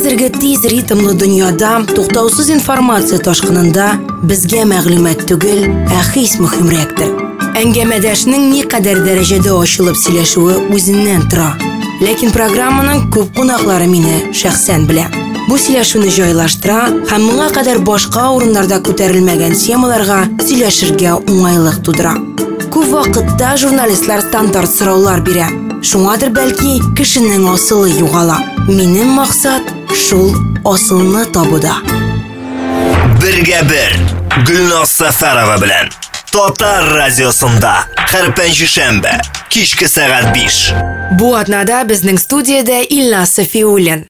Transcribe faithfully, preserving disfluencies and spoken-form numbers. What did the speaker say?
Хәзерге тиз ритмлы дөньяда туктаусыз информация ташкынында безгә мәгълүмат түгел, ә хис мөһимрәктер. Әңгәмәдәшнең никадәр дәрәҗәдә ачылып сөйләшүе үзеннән тора. Ләкин программаның күп кунаклары мине шәхсән белә. Бу сөйләшүне җайлаштыра һәм моңа кадәр башка урыннарда күтәрелмәгән темаларга сөйләшергә уңайлык тудыра. Күп вакытта журналистлар стандарт сораулар бирә. Шуңадыр бәлки кешенең асылы югала. Минем максат шул асылны табуда. Бергә бер Гөлназ Сафарова белән Татар радиосында һәр пәнҗешәмбе кичке сәгать биш. Бу атнада безнең студиядә Илназ Сафиуллин.